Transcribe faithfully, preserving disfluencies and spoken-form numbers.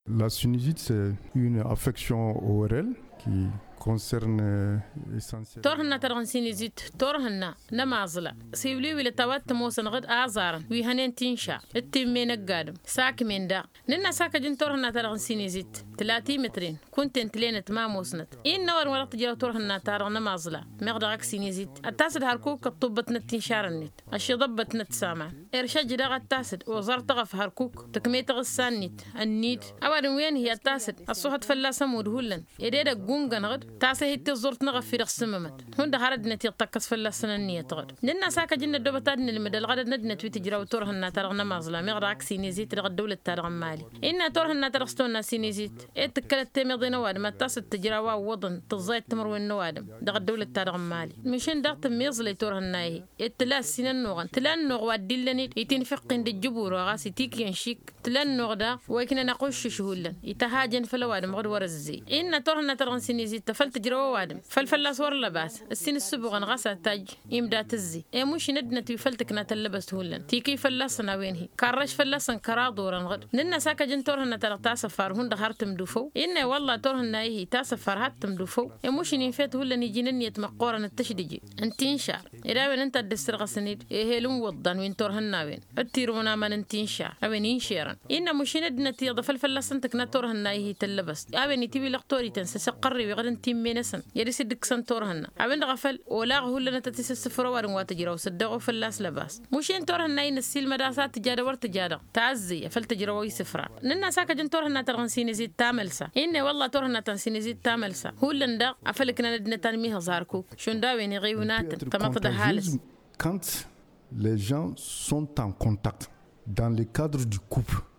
La sinusite, c'est une affection O R L qui concerne essentiellement تورهنا ترغن سينيزيت تورهنا نمازلا سيولي ولا توات موسن غد آزارن ويهنين تنشا التيمين القادم ساك من دا ننا ساك جن تورهنا ترغن سينيزيت ثلاثين مترين كنت انتلينت ما موسنت إن نور ولا تجرا تورهنا ترغن نمازلا مغدغك سينيزيت التاسد هركوك الطبت نتنشار النت الشي ضبت نتسامع إرشاج دغ التاسد وزرت غف هركوك تكميت غسانيت النيت أول وين هي التاسد الصوت فلاسة مودهولن إذا جونغن غد تاسه هي زرت نغف في رقصممت هون ده هرد نتي تقص فلاسنا النية تغد ننا ساكا جنة دوبتاد المدل غد ندنا تويت جرا تورهنا ترغن مازلا مغدغك سينيزيت رغد دولة ترغن مالي إن تورهنا ترغستونا سينيزيت اتكلت تمضي نوادم ما تاسد تجرا ووضن تزايد تمر وين نوادم دغد دولة ترغن مالي مشان دغت ميزلي تورهنا هي اتلاس سنن نوغن تلان نوغ ودلني يتنفقين الجبور وغاسي تيكي انشيك تلان نوغ دا ويكنا نقوش شهولا يتهاجن فلوادم غد ورزي إن تورهنا ترغن سينيزيت تفلت جرا ووادم فالفلاس ور لباس السن السبغن غاسا تاج يمدا تزي اي مش ندنا تفلتك نتلبس هولن تيكي فلاسنا وين هي كارش فلاسن كرا دورن غد ننا ساكا جن تورهنا ترغتا سفار هون دهرتم دوفو إن والله تورهنا هي تا سفار هاتم دوفو اي مش نيفات هولن يجينن يتمقورن التشدجي انتين شار إذا وين انت الدسترغ سنيد إيه لون وضن وين تورهنا وين التيرونا من انتين شار اوين ينشيرن إن مش ندنا تيض فالفلاسن تكنا تورهنا هي تلبس اوين تيبي لقطوري تنسى سقري وغد انتين مينسن يري سدك سنتورهن عبن غفل ولا هو تتس السفر وارن واتجرا وصدقوا فلاس لباس مشين تورهن ناين السيل مداسات تجارة ور تجارة تعزي فلتجرا وي سفرا ننا ساكا جن تورهن ترغن سينيزيت تاملسا إن والله تورهن تن سينيزيت تاملسا هو لندا أفلكنا ندنا تنميها زاركو شون داوين غيونات تمطد حالس. Quand les gens sont en contact dans le cadre du couple,